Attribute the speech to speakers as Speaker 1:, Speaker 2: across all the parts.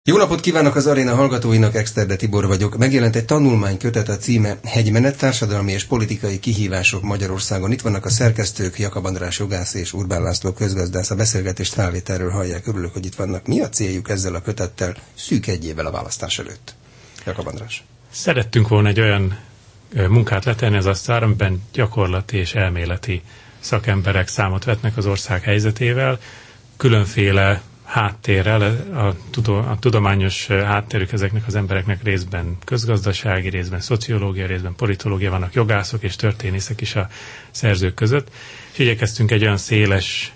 Speaker 1: Jó napot kívánok az aréna hallgatóinak, Exterde Tibor vagyok. Megjelent egy tanulmánykötet, a címe Hegymenet, társadalmi és politikai kihívások Magyarországon. Itt vannak a szerkesztők, Jakab András jogász és Urbán László közgazdász. A beszélgetést felvételről hallják, örülök, hogy itt vannak. Mi a céljuk ezzel a kötettel szűk egy évvel a választás előtt? Jakab András.
Speaker 2: Szerettünk volna egy olyan munkát letenni az asztalra, amiben gyakorlati és elméleti szakemberek számot vetnek az ország helyzetével, különféle háttérrel, a tudományos háttérük ezeknek az embereknek részben közgazdasági, részben szociológia, részben politológia, vannak jogászok és történészek is a szerzők között, és igyekeztünk egy olyan széles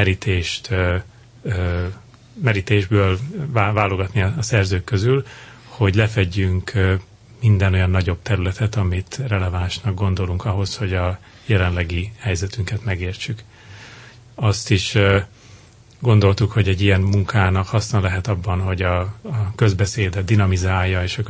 Speaker 2: merítésből válogatni a szerzők közül, hogy lefedjünk minden olyan nagyobb területet, amit relevánsnak gondolunk ahhoz, hogy a jelenlegi helyzetünket megértsük. Azt is gondoltuk, hogy egy ilyen munkának haszna lehet abban, hogy a közbeszédet dinamizálja, és a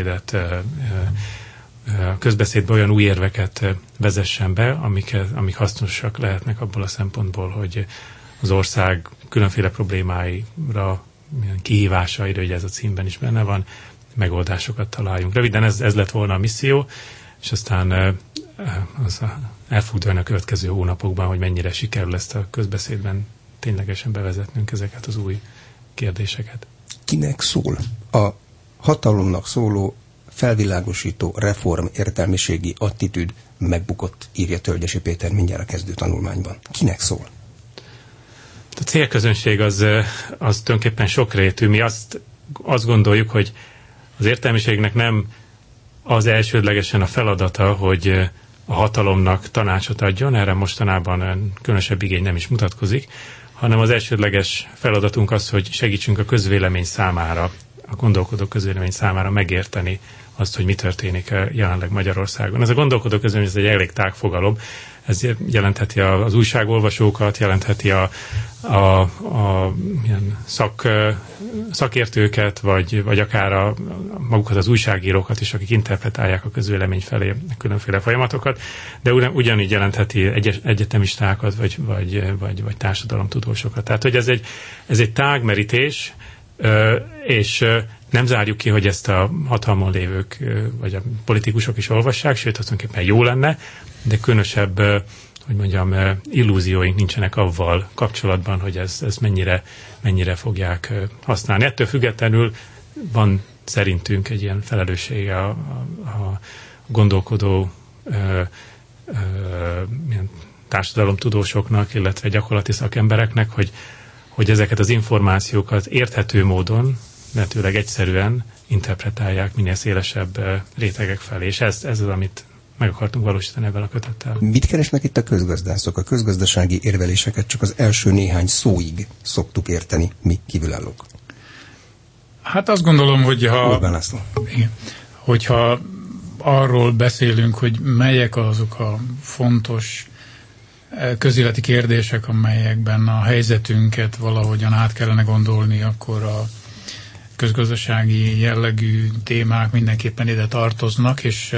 Speaker 2: közbeszédbe olyan új érveket vezessen be, amik hasznosak lehetnek abból a szempontból, hogy az ország különféle problémáira, kihívásaira, ugye ez a címben is benne van, megoldásokat találjunk. Röviden ez lett volna a misszió, és aztán el fog dőlni a következő hónapokban, hogy mennyire sikerül ezt a közbeszédben ténylegesen bevezetnünk ezeket az új kérdéseket.
Speaker 1: Kinek szól a hatalomnak szóló felvilágosító reform értelmiségi attitűd megbukott, írja Tölgyesi Péter mindjárt a kezdő tanulmányban. Kinek szól?
Speaker 2: A célközönség az tulajdonképpen sokrétű. Mi azt gondoljuk, hogy az értelmiségnek nem az elsődlegesen a feladata, hogy a hatalomnak tanácsot adjon, erre mostanában különösebb igény nem is mutatkozik, hanem az elsődleges feladatunk az, hogy segítsünk a közvélemény számára, a gondolkodó közvélemény számára megérteni azt, hogy mi történik jelenleg Magyarországon. Ez a gondolkodó közvélemény, ez egy elég tág fogalom, ez jelentheti az újságolvasókat, jelentheti ilyen szakértőket, vagy akár magukat az újságírókat is, akik interpretálják a közvélemény felé különféle folyamatokat, de ugyanígy jelentheti egyetemistákat, vagy társadalomtudósokat. Tehát, hogy ez egy tágmerítés, és nem zárjuk ki, hogy ezt a hatalmon lévők, vagy a politikusok is olvassák, sőt, tulajdonképpen jó lenne, de különösebb, hogy mondjam, illúzióink nincsenek avval kapcsolatban, hogy ezt mennyire fogják használni. Ettől függetlenül van szerintünk egy ilyen felelőssége a gondolkodó társadalomtudósoknak, illetve gyakorlati szakembereknek, hogy ezeket az információkat érthető módon, lehetőleg egyszerűen interpretálják minél szélesebb rétegek felé. És ez az, amit meg akartunk valósítani ebben a kötettel.
Speaker 1: Mit keresnek itt a közgazdászok? A közgazdasági érveléseket csak az első néhány szóig szoktuk érteni, mi kívülállók.
Speaker 3: Hát azt gondolom, hogyha arról beszélünk, hogy melyek azok a fontos közéleti kérdések, amelyekben a helyzetünket valahogyan át kellene gondolni, akkor a közgazdasági jellegű témák mindenképpen ide tartoznak, és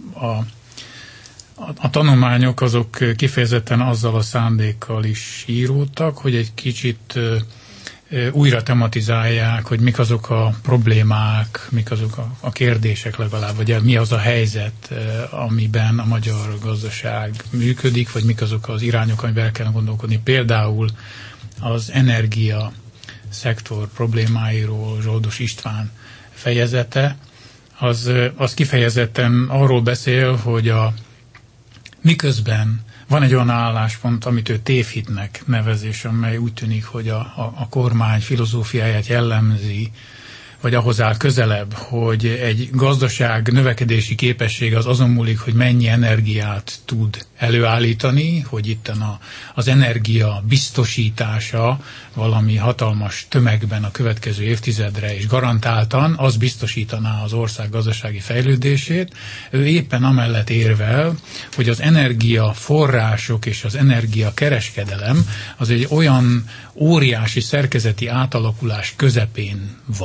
Speaker 3: a tanulmányok azok kifejezetten azzal a szándékkal is íródtak, hogy egy kicsit újra tematizálják, hogy mik azok a problémák, mik azok a kérdések legalább, vagy mi az a helyzet, amiben a magyar gazdaság működik, vagy mik azok az irányok, amiben el kell gondolkodni. Például az energia szektor problémáiról Zsoldos István fejezete, az kifejezetten arról beszél, hogy miközben van egy olyan álláspont, amit ő tévhitnek nevez, és amely úgy tűnik, hogy a kormány filozófiáját jellemzi, vagy ahhoz áll közelebb, hogy egy gazdaság növekedési képessége az azon múlik, hogy mennyi energiát tud előállítani, hogy itten az energia biztosítása valami hatalmas tömegben a következő évtizedre és garantáltan, az biztosítaná az ország gazdasági fejlődését. Ő éppen amellett érvel, hogy az energiaforrások és az energiakereskedelem az egy olyan óriási szerkezeti átalakulás közepén van,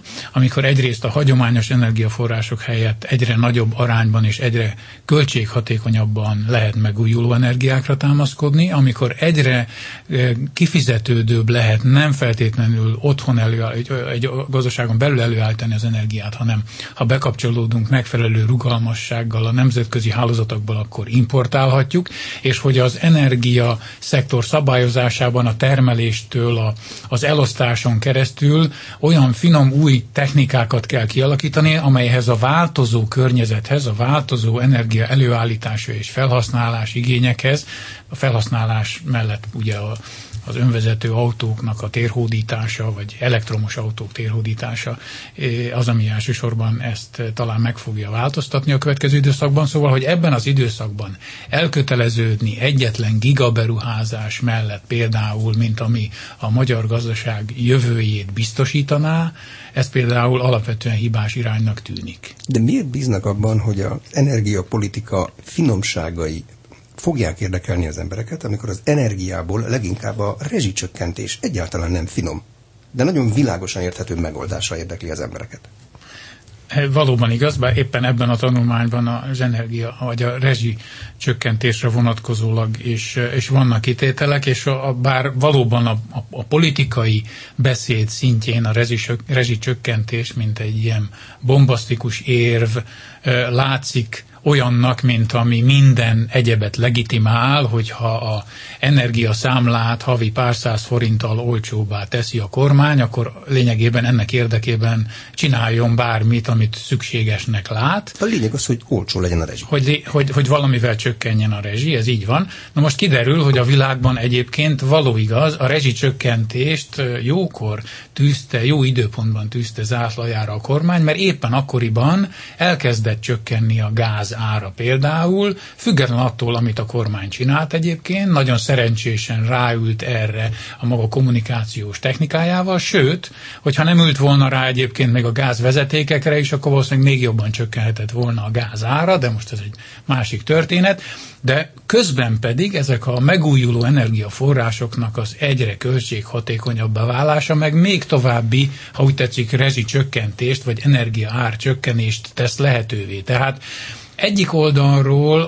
Speaker 3: amikor egyrészt a hagyományos energiaforrások helyett egyre nagyobb arányban és egyre költséghatékonyabban lehet megújuló energiákra támaszkodni, amikor egyre kifizetődőbb lehet nem feltétlenül otthon egy gazdaságon belül előállítani az energiát, hanem ha bekapcsolódunk megfelelő rugalmassággal a nemzetközi hálózatokból, akkor importálhatjuk, és hogy az energia szektor szabályozásában a termeléstől az elosztáson keresztül olyan finom új technikákat kell kialakítani, amelyhez a változó környezethez, a változó energia előállítása és felhasználás igényekhez, a felhasználás mellett ugye az önvezető autóknak a térhódítása, vagy elektromos autók térhódítása az, ami elsősorban ezt talán meg fogja változtatni a következő időszakban. Szóval, hogy ebben az időszakban elköteleződni egyetlen gigaberuházás mellett például, mint ami a magyar gazdaság jövőjét biztosítaná, ez például alapvetően hibás iránynak tűnik.
Speaker 1: De miért bíznak abban, hogy az energiapolitika finomságai fogják érdekelni az embereket, amikor az energiából leginkább a rezsicsökkentés egyáltalán nem finom, de nagyon világosan érthető megoldása érdekli az embereket?
Speaker 3: Valóban igaz, bár éppen ebben a tanulmányban az energia vagy a rezsicsökkentésre vonatkozólag és vannak kitételek, és bár valóban a politikai beszéd szintjén a rezsicsökkentés, mint egy ilyen bombasztikus érv látszik olyannak, mint ami minden egyebet legitimál, hogyha a energiaszámlát havi pár száz forinttal olcsóbbá teszi a kormány, akkor lényegében ennek érdekében csináljon bármit, amit szükségesnek lát.
Speaker 1: A lényeg az, hogy olcsó legyen a rezsi.
Speaker 3: Hogy valamivel csökkenjen a rezsi, ez így van. Na most kiderül, hogy a világban egyébként való igaz, a rezsicsökkentést jókor tűzte, jó időpontban tűzte zászlajára a kormány, mert éppen akkoriban elkezdett csökkenni a gáz ára például, független attól, amit a kormány csinált egyébként, nagyon szerencsésen ráült erre a maga kommunikációs technikájával, sőt, hogyha nem ült volna rá egyébként még a gázvezetékekre is, akkor valószínűleg még jobban csökkenhetett volna a gáz ára, de most ez egy másik történet, de közben pedig ezek a megújuló energiaforrásoknak az egyre költséghatékonyabbá válása, meg még további, ha úgy tetszik, rezsicsökkentést, vagy energia ár csökkenést tesz lehetővé. Tehát egyik oldalról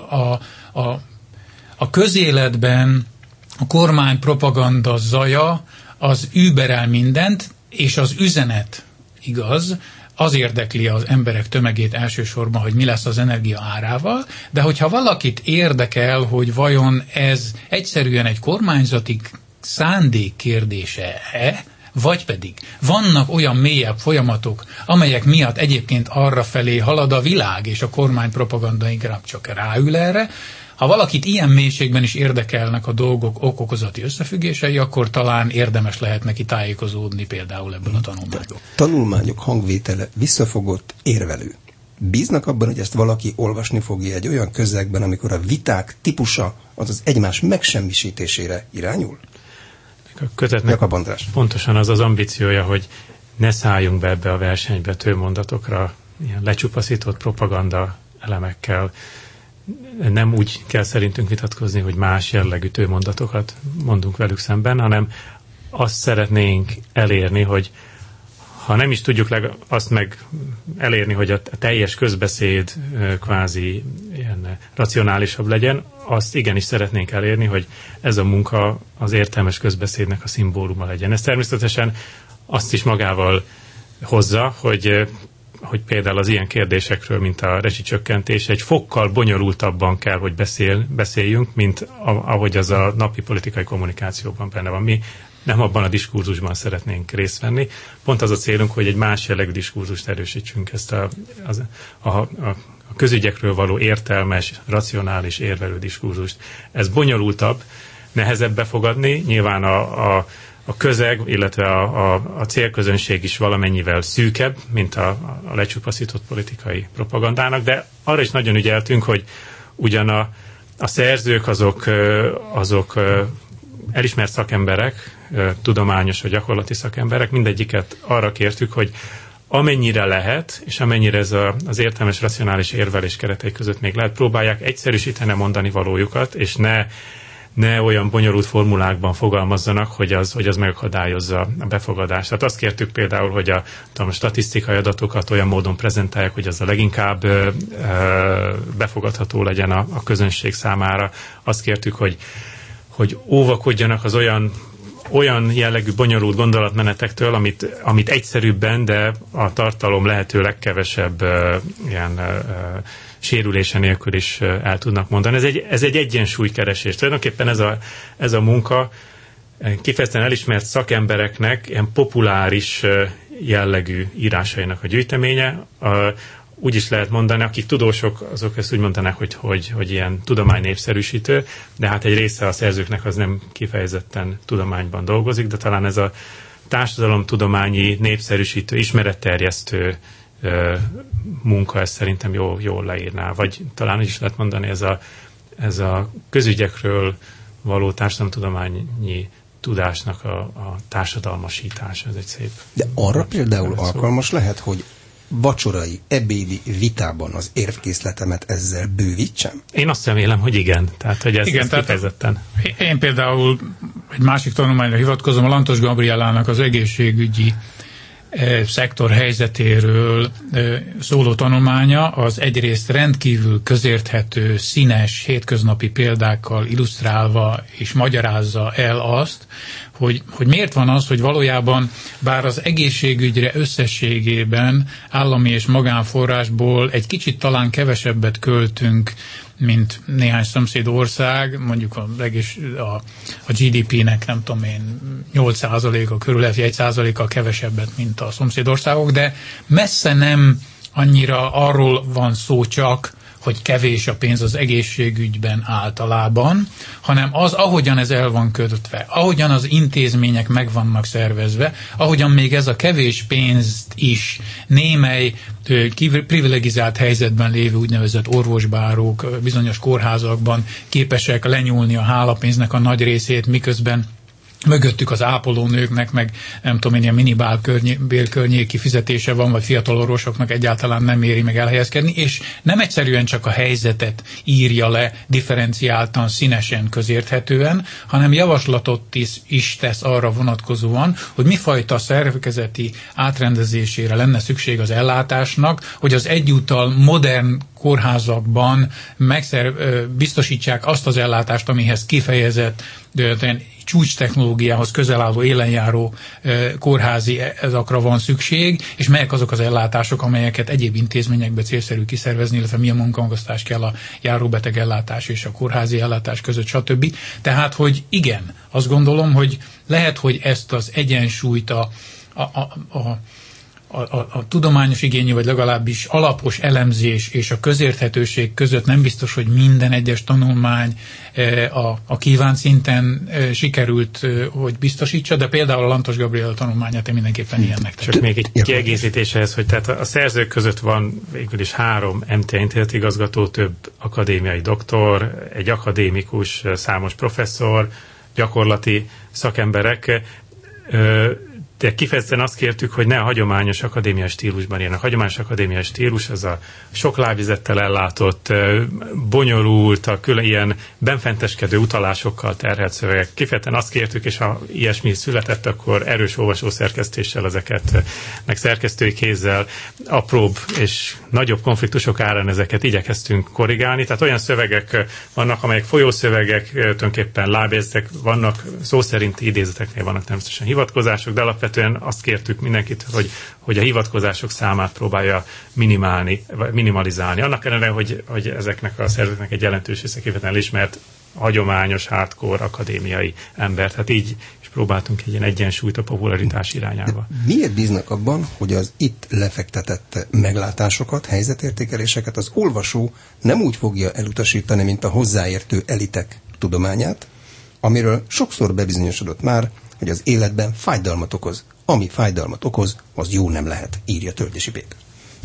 Speaker 3: a közéletben a kormány propaganda zaja az überel mindent, és az üzenet igaz, az érdekli az emberek tömegét elsősorban, hogy mi lesz az energia árával, de hogyha valakit érdekel, hogy vajon ez egyszerűen egy kormányzati szándék kérdése-e, vagy pedig vannak olyan mélyebb folyamatok, amelyek miatt egyébként arra felé halad a világ, és a kormány propaganda inkább csak ráül erre. Ha valakit ilyen mélységben is érdekelnek a dolgok okokozati összefüggései, akkor talán érdemes lehet neki tájékozódni például ebből a tanulmányból.
Speaker 1: Tanulmányok hangvétele visszafogott, érvelő. Bíznak abban, hogy ezt valaki olvasni fogja egy olyan közegben, amikor a viták típusa, azaz egymás megsemmisítésére irányul?
Speaker 2: A kötetnek pontosan az ambíciója, hogy ne szálljunk be ebbe a versenybe tőmondatokra, ilyen lecsupaszított propaganda elemekkel. Nem úgy kell szerintünk vitatkozni, hogy más jellegű tőmondatokat mondunk velük szemben, hanem azt szeretnénk elérni, hogy ha nem is tudjuk azt meg elérni, hogy a teljes közbeszéd kvázi ilyen racionálisabb legyen, azt igenis szeretnénk elérni, hogy ez a munka az értelmes közbeszédnek a szimbóluma legyen. Ez természetesen azt is magával hozza, hogy például az ilyen kérdésekről, mint a rezsicsökkentés, egy fokkal bonyolultabban kell, hogy beszéljünk, mint ahogy az a napi politikai kommunikációban benne van. Mi nem abban a diskurzusban szeretnénk részt venni. Pont az a célunk, hogy egy más jellegű diskurzust erősítsünk, ezt a közügyekről való értelmes, racionális, érvelő diskurzust. Ez bonyolultabb, nehezebb befogadni, nyilván a közeg, illetve a célközönség is valamennyivel szűkebb, mint a lecsupaszított politikai propagandának, de arra is nagyon ügyeltünk, hogy ugyan a szerzők azok elismert szakemberek, tudományos vagy gyakorlati szakemberek, mindegyiket arra kértük, hogy amennyire lehet, és amennyire ez az értelmes, racionális érvelés keretei között még lehet, próbálják egyszerűsíteni a mondani valójukat, és ne olyan bonyolult formulákban fogalmazzanak, hogy az megakadályozza a befogadást. Tehát azt kértük például, hogy a statisztikai adatokat olyan módon prezentálják, hogy az a leginkább befogadható legyen a közönség számára. Azt kértük, hogy óvakodjanak az olyan jellegű bonyolult gondolatmenetektől, amit egyszerűbben, de a tartalom lehető legkevesebb sérülése nélkül is el tudnak mondani. Ez egy egyensúlykeresés. Tulajdonképpen ez a munka kifejezetten elismert szakembereknek ilyen populáris jellegű írásainak a gyűjteménye. Úgy is lehet mondani, akik tudósok, azok ezt úgy mondanák, hogy ilyen tudománynépszerűsítő, de hát egy része a szerzőknek az nem kifejezetten tudományban dolgozik, de talán ez a társadalomtudományi népszerűsítő, ismeretterjesztő munka, ezt szerintem jól leírná. Vagy talán úgy is lehet mondani, ez a közügyekről való társadalomtudományi tudásnak a társadalmasítása, ez egy szép.
Speaker 1: De arra például alkalmas lehet, hogy vacsorai, ebédi vitában az érvkészletemet ezzel bővítsem?
Speaker 2: Én azt remélem, hogy igen. Tehát, hogy ez kifejezetten.
Speaker 3: Én például egy másik tanulmányra hivatkozom, a Lantos Gabriellának az egészségügyi szektor helyzetéről szóló tanulmánya, az egyrészt rendkívül közérthető, színes, hétköznapi példákkal illusztrálva és magyarázza el azt, hogy miért van az, hogy valójában bár az egészségügyre összességében állami és magánforrásból egy kicsit talán kevesebbet költünk, mint néhány szomszéd ország, mondjuk a GDP-nek nem tudom én 8%-a körül, 1%-a kevesebbet, mint a szomszédországok, de messze nem annyira arról van szó csak, hogy kevés a pénz az egészségügyben általában, hanem az, ahogyan ez el van kötve, ahogyan az intézmények meg vannak szervezve, ahogyan még ez a kevés pénzt is némely privilegizált helyzetben lévő úgynevezett orvosbárók bizonyos kórházakban képesek lenyúlni a hálapénznek a nagy részét, miközben mögöttük az ápolónőknek, meg nem tudom én, ilyen minimálbér környéki fizetése van, vagy fiatal orvosoknak egyáltalán nem éri meg elhelyezkedni, és nem egyszerűen csak a helyzetet írja le differenciáltan, színesen, közérthetően, hanem javaslatot is tesz arra vonatkozóan, hogy mifajta szervezeti átrendezésére lenne szükség az ellátásnak, hogy az egyúttal modern kórházakban biztosítsák azt az ellátást, amihez kifejezett csúcs technológiához közel álló élenjáró kórházi ezakra van szükség, és melyek azok az ellátások, amelyeket egyéb intézményekbe célszerű kiszervezni, illetve milyen munkamegosztás kell a járóbeteg ellátás és a kórházi ellátás között, stb. Tehát, hogy igen, azt gondolom, hogy lehet, hogy ezt az egyensúlyt a tudományos igényű, vagy legalábbis alapos elemzés és a közérthetőség között nem biztos, hogy minden egyes tanulmány a kívánt szinten sikerült, hogy biztosítsa, de például a Lantos Gabriel tanulmányát én mindenképpen ilyennek
Speaker 2: tetem. Csak még egy kiegészítéshez, hogy tehát a szerzők között van végül is 3 MTA intézetigazgató, több akadémiai doktor, egy akadémikus, számos professzor, gyakorlati szakemberek, de kifejezetten azt kértük, hogy ne a hagyományos akadémiai stílusban írnak. A hagyományos akadémiai stílus az a sok lábvizettel ellátott, bonyolult, ilyen benfenteskedő utalásokkal terhelt szövegek. Kifejezetten azt kértük, és ha ilyesmi született, akkor erős olvasószerkesztéssel ezeket, meg szerkesztői kézzel apróbb és nagyobb konfliktusok árán ezeket igyekeztünk korrigálni. Tehát olyan szövegek vannak, amelyek folyószövegek, tulajdonképpen lábjegyzetek, vannak szó szerinti idézeteknél vannak természetesen hivatkozások, de alapvetően azt kértük mindenkit, hogy a hivatkozások számát próbálja minimalizálni. Annak ellenére, hogy ezeknek a szerzőknek egy jelentős része kifejezetten elismert hagyományos, hardcore akadémiai ember. Tehát így is próbáltunk egy ilyen egyensúlyt a popularitás irányába.
Speaker 1: De miért bíznak abban, hogy az itt lefektetett meglátásokat, helyzetértékeléseket az olvasó nem úgy fogja elutasítani, mint a hozzáértő elitek tudományát, amiről sokszor bebizonyosodott már, hogy az életben fájdalmat okoz. Ami fájdalmat okoz, az jó nem lehet, írja Tölgyesi Péter.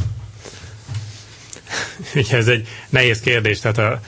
Speaker 2: Ugye ez egy nehéz kérdés, tehát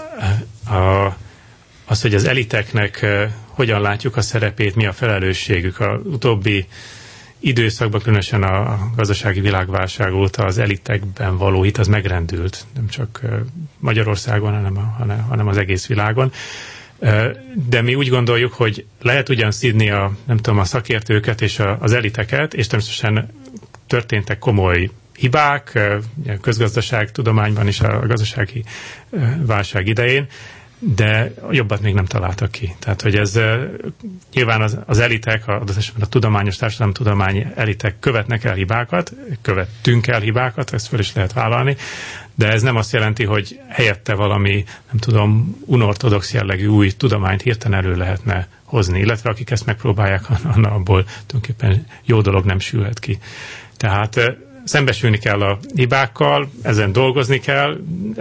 Speaker 2: az, hogy az eliteknek hogyan látjuk a szerepét, mi a felelősségük. Az utóbbi időszakban, különösen a gazdasági világválság óta az elitekben való hit az megrendült, nem csak Magyarországon, hanem az egész világon. De mi úgy gondoljuk, hogy lehet ugyan szidni a szakértőket és az eliteket, és természetesen történtek komoly hibák, közgazdaságtudományban is a gazdasági válság idején, de jobbat még nem találtak ki. Tehát, hogy ez nyilván az elitek, a tudományos társadalomtudományi elitek követnek el hibákat, követtünk el hibákat, ezt fel is lehet vállalni, de ez nem azt jelenti, hogy helyette valami, unortodox jellegű új tudományt hirtelen elő lehetne hozni, illetve akik ezt megpróbálják, abból tulajdonképpen jó dolog nem sülhet ki. Tehát szembesülni kell a hibákkal, ezen dolgozni kell.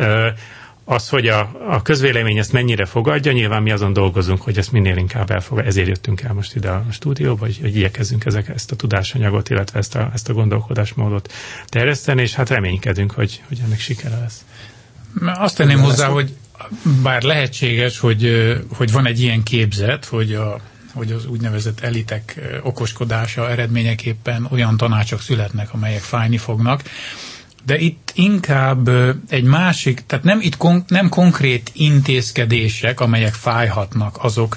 Speaker 2: Az, hogy a közvélemény ezt mennyire fogadja, nyilván mi azon dolgozunk, hogy ezt minél inkább elfogadja. Ezért jöttünk el most ide a stúdióba, hogy igyekezzünk ezt a tudásanyagot, illetve ezt a gondolkodásmódot terjeszteni, és hát reménykedünk, hogy ennek sikere lesz.
Speaker 3: Azt tenném hozzá, hogy bár lehetséges, hogy van egy ilyen képzet, hogy az úgynevezett elitek okoskodása eredményeképpen olyan tanácsok születnek, amelyek fájni fognak, de itt inkább egy másik, tehát nem konkrét intézkedések, amelyek fájhatnak, azok,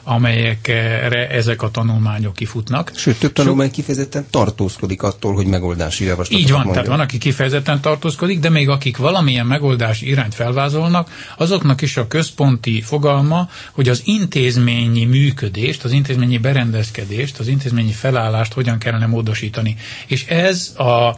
Speaker 3: amelyekre ezek a tanulmányok kifutnak.
Speaker 1: Sőt, több tanulmány kifejezetten tartózkodik attól, hogy megoldási javaslatokat
Speaker 3: így van,
Speaker 1: mondja.
Speaker 3: Tehát van, aki kifejezetten tartózkodik, de még akik valamilyen megoldási irányt felvázolnak, azoknak is a központi fogalma, hogy az intézményi működést, az intézményi berendezkedést, az intézményi felállást hogyan kellene módosítani. És ez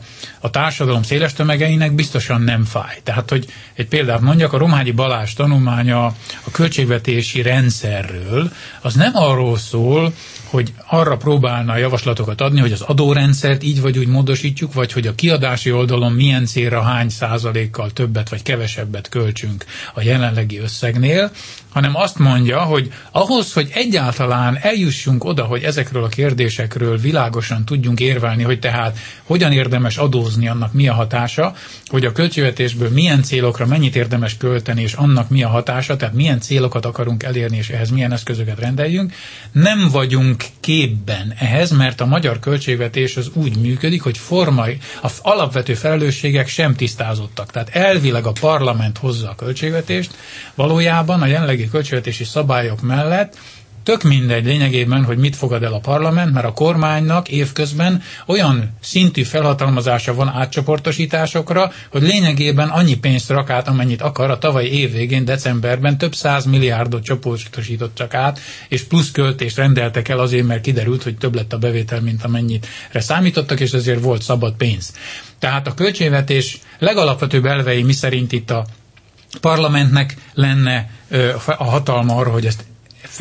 Speaker 3: a társadalom széles tömegeinek biztosan nem fáj. Tehát, hogy egy példát mondjak, a Romhányi Balázs tanulmánya a költségvetési rendszerről, az nem arról szól, hogy arra próbálna javaslatokat adni, hogy az adórendszert így vagy úgy módosítjuk, vagy hogy a kiadási oldalon milyen célra hány százalékkal többet vagy kevesebbet költsünk a jelenlegi összegnél, hanem azt mondja, hogy ahhoz, hogy egyáltalán eljussunk oda, hogy ezekről a kérdésekről világosan tudjunk érvelni, hogy tehát hogyan érdemes adózni, annak mi a hatása, hogy a költségvetésből milyen célokra mennyit érdemes költeni, és annak mi a hatása, tehát milyen célokat akarunk elérni, és ehhez milyen eszközöket rendeljünk, nem vagyunk képben ehhez, mert a magyar költségvetés az úgy működik, hogy az alapvető felelősségek sem tisztázottak. Tehát elvileg a parlament hozza a költségvetést, valójában a jelenlegi költségvetési szabályok mellett tök mindegy lényegében, hogy mit fogad el a parlament, mert a kormánynak évközben olyan szintű felhatalmazása van átcsoportosításokra, hogy lényegében annyi pénzt rak át, amennyit akar. A tavalyi év végén, decemberben több 100 milliárdot csoportosított csak át, és plusz költést rendeltek el azért, mert kiderült, hogy több lett a bevétel, mint amennyire számítottak, és ezért volt szabad pénz. Tehát a költségvetés legalapvetőbb elvei miszerint itt a parlamentnek lenne a hatalma arra, hogy ezt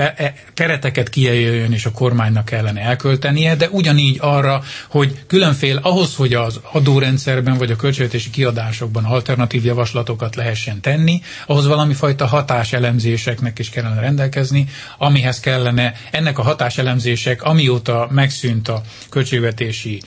Speaker 3: kereteket kijelöljön, és a kormánynak kellene elköltenie, de ugyanígy arra, hogy különféle, ahhoz, hogy az adórendszerben vagy a költségvetési kiadásokban alternatív javaslatokat lehessen tenni, ahhoz valami fajta hatáselemzéseknek is kellene rendelkezni, amihez kellene ennek a hatáselemzések, amióta megszűnt a költségvetési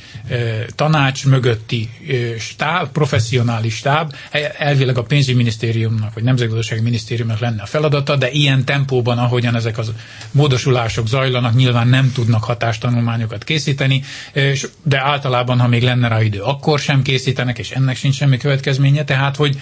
Speaker 3: tanács mögötti stáb, professzionális stáb, elvileg a pénzügyminisztériumnak vagy nemzetgazdasági minisztériumnak lenne a feladata, de ilyen tempóban, ahogyan ezek az módosulások zajlanak, nyilván nem tudnak hatástanulmányokat készíteni, de általában, ha még lenne rá idő, akkor sem készítenek, és ennek sincs semmi következménye, tehát, hogy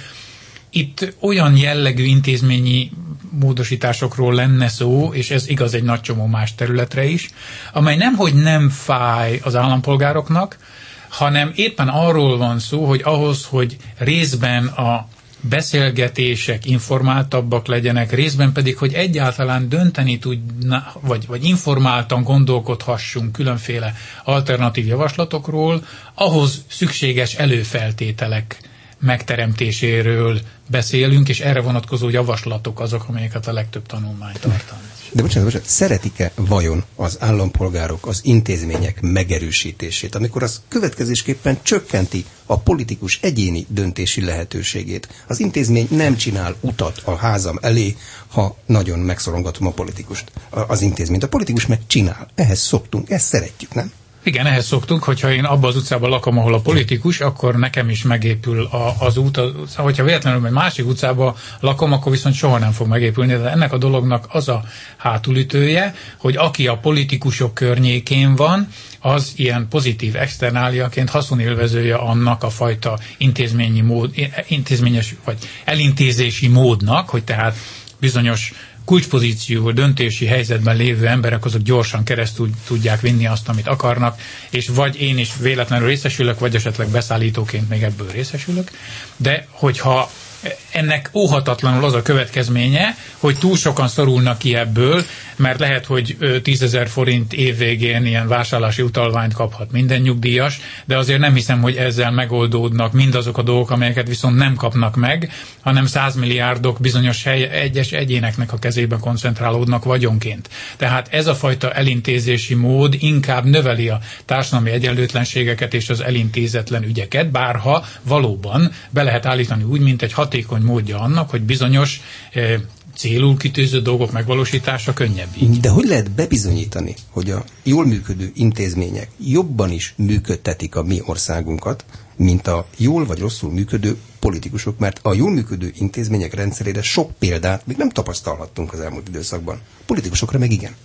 Speaker 3: itt olyan jellegű intézményi módosításokról lenne szó, és ez igaz egy nagy csomó más területre is, amely nemhogy nem fáj az állampolgároknak, hanem éppen arról van szó, hogy ahhoz, hogy részben a beszélgetések informáltabbak legyenek, részben pedig, hogy egyáltalán dönteni tudna, vagy informáltan gondolkodhassunk különféle alternatív javaslatokról, ahhoz szükséges előfeltételek megteremtéséről beszélünk, és erre vonatkozó javaslatok azok, amelyeket a legtöbb tanulmány tartalmaz.
Speaker 1: De bocsánat, szeretik-e vajon az állampolgárok az intézmények megerősítését, amikor az következésképpen csökkenti a politikus egyéni döntési lehetőségét? Az intézmény nem csinál utat a házam elé, ha nagyon megszorongatom a politikust. Az intézményt. A politikus meg csinál. Ehhez szoktunk, ezt szeretjük, nem?
Speaker 3: Igen, ehhez szoktunk, hogyha én abban az utcában lakom, ahol a politikus, akkor nekem is megépül az út. Hogyha véletlenül egy másik utcában lakom, akkor viszont soha nem fog megépülni. De ennek a dolognak az a hátulütője, hogy aki a politikusok környékén van, az ilyen pozitív externáliaként haszonélvezője annak a fajta intézményes vagy elintézési módnak, hogy tehát bizonyos kulcspozíció, döntési helyzetben lévő emberek azok gyorsan keresztül tudják vinni azt, amit akarnak, és vagy én is véletlenül részesülök, vagy esetleg beszállítóként még ebből részesülök, de hogyha ennek óhatatlanul az a következménye, hogy túl sokan szorulnak ki ebből, mert lehet, hogy 10 000 forint évvégén ilyen vásárlási utalványt kaphat minden nyugdíjas, de azért nem hiszem, hogy ezzel megoldódnak mindazok a dolgok, amelyeket viszont nem kapnak meg, hanem 100 milliárdok bizonyos egyes egyéneknek a kezébe koncentrálódnak vagyonként. Tehát ez a fajta elintézési mód inkább növeli a társadalmi egyenlőtlenségeket és az elintézetlen ügyeket, bárha valóban be lehet állítani úgy, mint egy hatékony módja annak, hogy bizonyos célul kitűző dolgok megvalósítása könnyebb így.
Speaker 1: De hogy lehet bebizonyítani, hogy a jól működő intézmények jobban is működtetik a mi országunkat, mint a jól vagy rosszul működő politikusok, mert a jól működő intézmények rendszerére sok példát még nem tapasztalhattunk az elmúlt időszakban. Politikusokra meg igen.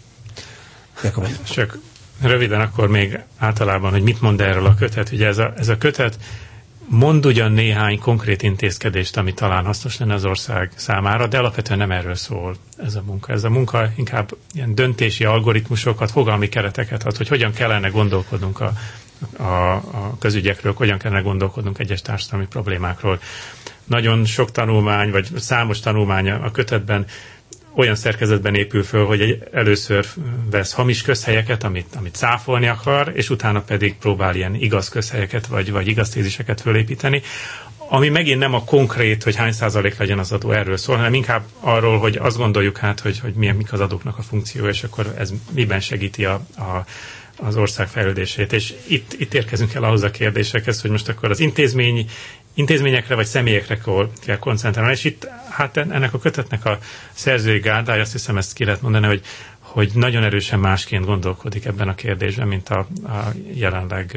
Speaker 2: Csak röviden akkor még általában, hogy mit mond erről a kötet. Ugye ez a kötet mond ugyan néhány konkrét intézkedést, ami talán hasznos lenne az ország számára, de alapvetően nem erről szól ez a munka. Ez a munka inkább ilyen döntési algoritmusokat, fogalmi kereteket ad, hogy hogyan kellene gondolkodnunk a közügyekről, hogyan kellene gondolkodnunk egyes társadalmi problémákról. Nagyon sok tanulmány, vagy számos tanulmány a kötetben olyan szerkezetben épül föl, hogy először vesz hamis közhelyeket, amit cáfolni akar, és utána pedig próbál ilyen igaz közhelyeket, vagy igaz téziseket fölépíteni, ami megint nem a konkrét, hogy hány százalék legyen az adó, erről szól, hanem inkább arról, hogy azt gondoljuk hogy mik az adóknak a funkciója, és akkor ez miben segíti az ország fejlődését. És itt érkezünk el ahhoz a kérdésekhez, hogy most akkor az intézményekre vagy személyekre kell koncentrálni. És itt hát ennek a kötetnek a szerzői gárdája, azt hiszem ezt ki lehet mondani, hogy nagyon erősen másként gondolkodik ebben a kérdésben, mint a jelenleg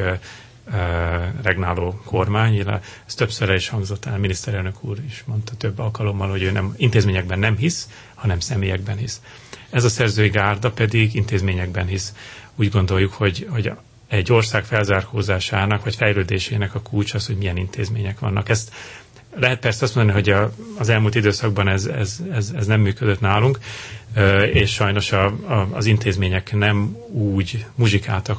Speaker 2: regnáló kormány. Ez többször is hangzott el, a miniszterelnök úr is mondta több alkalommal, hogy ő nem intézményekben nem hisz, hanem személyekben hisz. Ez a szerzői gárda pedig intézményekben hisz. Úgy gondoljuk, hogy egy ország felzárkózásának vagy fejlődésének a kulcs az, hogy milyen intézmények vannak. Ezt lehet persze azt mondani, hogy az elmúlt időszakban ez nem működött nálunk, és sajnos az intézmények nem úgy muzsikáltak,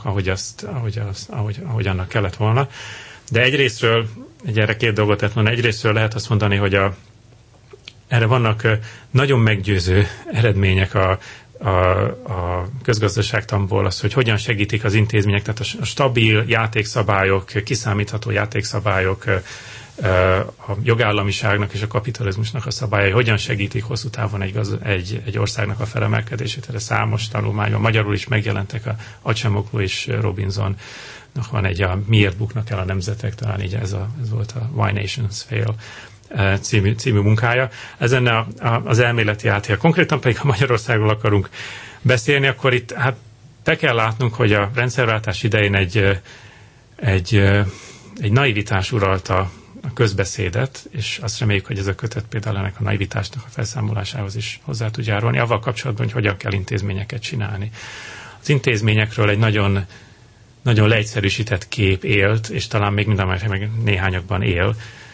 Speaker 2: ahogy annak kellett volna. De egyrésztről, erre két dolgot lehet mondani, egyrésztről lehet azt mondani, hogy erre vannak nagyon meggyőző eredmények a közgazdaságtanból, az, hogy hogyan segítik az intézmények, tehát a stabil játékszabályok, kiszámítható játékszabályok, a jogállamiságnak és a kapitalizmusnak a szabályai hogyan segítik hosszú távon egy országnak a felemelkedését. Erre számos tanulmányban, magyarul is megjelentek a Acemoglu és Robinsonnak van egy a Miért buknak el a nemzetek, talán így ez volt a Why Nations Fail című munkája. Ez lenne az elméleti áttér. Konkrétan pedig, ha Magyarországról akarunk beszélni, akkor itt hát be kell látnunk, hogy a rendszerváltás idején egy naivitás uralta a közbeszédet, és azt reméljük, hogy ez a kötet például ennek a naivitásnak a felszámolásához is hozzá tud járulni, avval kapcsolatban, hogy hogyan kell intézményeket csinálni. Az intézményekről egy nagyon, nagyon leegyszerűsített kép élt, és talán még meg néhányakban él.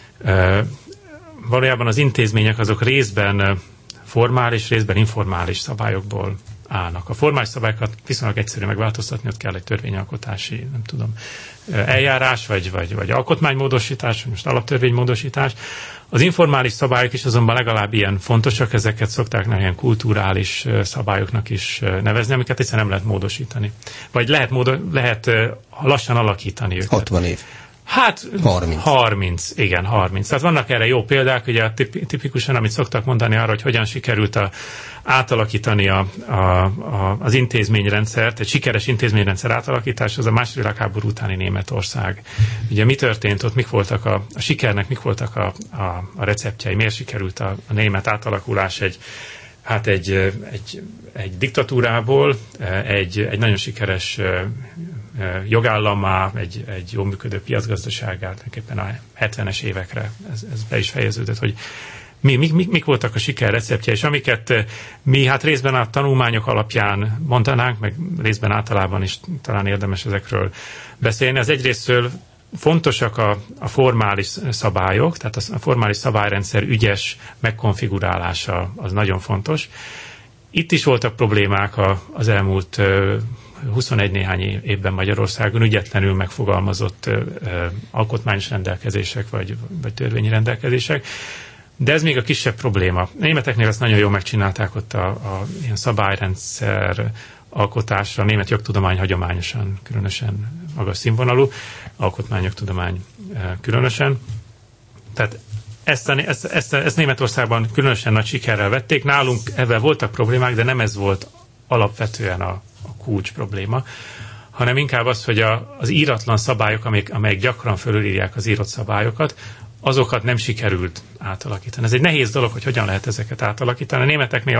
Speaker 2: Valójában az intézmények azok részben formális, részben informális szabályokból állnak. A formális szabályokat viszonylag egyszerű megváltoztatni, ott kell egy törvényalkotási, eljárás, vagy alkotmánymódosítás, vagy most alaptörvénymódosítás. Az informális szabályok is azonban legalább ilyen fontosak, ezeket szokták ilyen kulturális szabályoknak is nevezni, amiket egyszerűen nem lehet módosítani. Vagy lehet lassan alakítani őket.
Speaker 1: 60 év.
Speaker 2: Hát 30. Igen, 30. Tehát vannak erre jó példák, ugye tipikusan, amit szoktak mondani arra, hogy hogyan sikerült átalakítani az intézményrendszert, egy sikeres intézményrendszer átalakítás, az a második világháború utáni Németország. Ugye mi történt ott, mik voltak a sikernek, mik voltak a receptjei, miért sikerült a német átalakulás egy diktatúrából, egy nagyon sikeres jogállammá, egy jól működő piacgazdaságát, tulajdonképpen a 70-es évekre ez be is fejeződött, hogy mik voltak a siker receptje, és amiket mi részben a tanulmányok alapján mondanánk, meg részben általában is talán érdemes ezekről beszélni. Az egyrésztről fontosak a formális szabályok, tehát a formális szabályrendszer ügyes megkonfigurálása az nagyon fontos, Itt is voltak problémák az elmúlt 21 néhány évben Magyarországon, ügyetlenül megfogalmazott alkotmányos rendelkezések vagy törvényi rendelkezések, de ez még a kisebb probléma. A németeknél ezt nagyon jól megcsinálták ott a ilyen szabályrendszer alkotásra, a német jogtudomány hagyományosan különösen magas színvonalú, alkotmányjogtudomány különösen. Tehát ezt Németországban különösen nagy sikerrel vették. Nálunk ebben voltak problémák, de nem ez volt alapvetően a kulcs probléma, hanem inkább az, hogy az íratlan szabályok, amelyek gyakran fölülírják az írott szabályokat, azokat nem sikerült átalakítani. Ez egy nehéz dolog, hogy hogyan lehet ezeket átalakítani. A németeknél,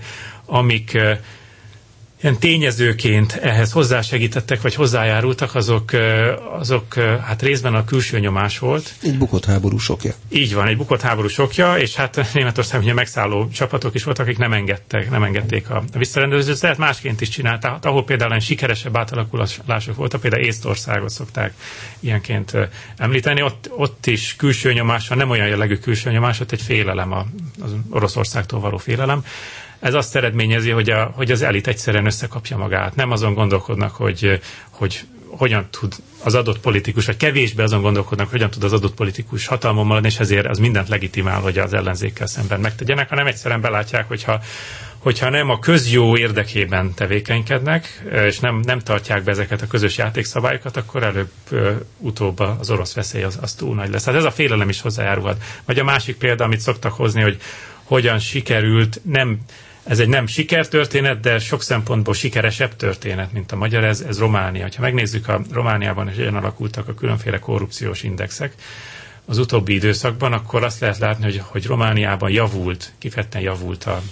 Speaker 2: amik ilyen tényezőként ehhez hozzásegítettek, vagy hozzájárultak, azok hát részben a külső nyomás volt.
Speaker 1: Egy bukott háború sokja.
Speaker 2: Így van, egy bukott háború sokja, és hát Németországban ugye megszálló csapatok is voltak, akik nem engedték a visszarendezést, tehát másként is csinálták, ahol például sikeresebb átalakulások voltak, például Észtországot szokták ilyenként említeni, ott is külső nyomás van, nem olyan jellegű külső nyomás, ott egy félelem, az Oroszországtól való félelem. Ez azt eredményezi, hogy az elit egyszerűen összekapja magát. Nem azon gondolkodnak, hogy hogyan tud az adott politikus, vagy kevésbé azon gondolkodnak, hogyan tud az adott politikus hatalmon maradni, és ezért az mindent legitimál, hogy az ellenzékkel szemben megtegyenek, hanem egyszerűen belátják, hogyha nem a közjó érdekében tevékenykednek, és nem tartják be ezeket a közös játékszabályokat, akkor előbb-utóbb az orosz veszély az túl nagy lesz. Hát ez a félelem is hozzájárulhat. Vagy a másik példa, amit szoktak hozni, hogy hogyan sikerült, ez egy nem sikertörténet, de sok szempontból sikeresebb történet, mint a magyar, ez Románia. Ha megnézzük a Romániában, és hogyan alakultak a különféle korrupciós indexek az utóbbi időszakban, akkor azt lehet látni, hogy Romániában kifejezetten javult a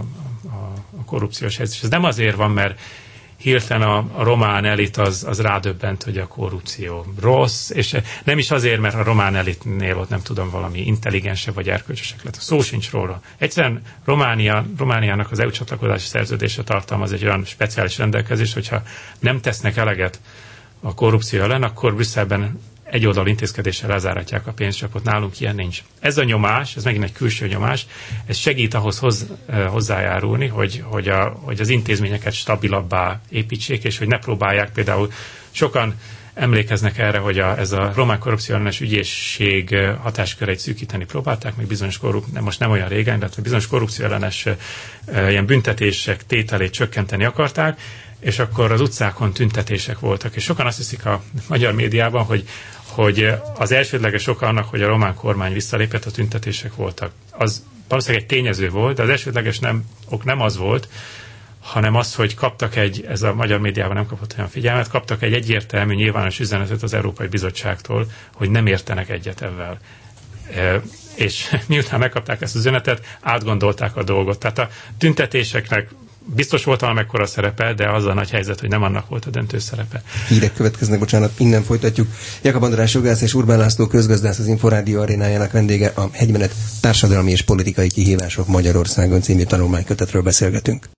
Speaker 2: korrupciós helyzet. És ez nem azért van, mert hirtelen a román elit az rádöbbent, hogy a korrupció rossz, és nem is azért, mert a román elitnél ott nem tudom, valami intelligensebb vagy erkölcsösek lett. Szó sincs róla. Egyszerűen Romániának az EU csatlakozási szerződése tartalmaz egy olyan speciális rendelkezés, hogyha nem tesznek eleget a korrupció ellen, akkor Brüsszelben egyoldalú intézkedéssel lezáratják a pénzcsapot. Nálunk ilyen nincs. Ez a nyomás, ez megint egy külső nyomás, ez segít ahhoz hozzájárulni, hogy az intézményeket stabilabbá építsék, és hogy ne próbálják például sokan emlékeznek erre, hogy ez a román korrupcióellenes ügyészség hatásköreit szűkíteni próbálták, még bizonyos most nem olyan régen, de bizonyos korrupcióellenes ilyen büntetések tételét csökkenteni akarták, és akkor az utcákon tüntetések voltak. És sokan azt hiszik a magyar médiában, hogy az elsődleges oka annak, hogy a román kormány visszalépett, a tüntetések voltak. Az valószínűleg egy tényező volt, de az elsődleges ok nem az volt, hanem az, hogy ez a magyar médiában nem kapott olyan figyelmet, kaptak egy egyértelmű nyilvános üzenetet az Európai Bizottságtól, hogy nem értenek egyet ebben. És miután megkapták ezt az üzenetet, átgondolták a dolgot. Tehát a tüntetéseknek biztos volt valamekkora szerepe, de az a nagy helyzet, hogy nem annak volt a döntő szerepe.
Speaker 1: Hírek következnek, innen folytatjuk. Jakab András jogász és Urbán László közgazdász, az Inforádió arénájának vendége, a Hegymenet társadalmi és politikai kihívások Magyarországon című tanulmánykötetről beszélgetünk.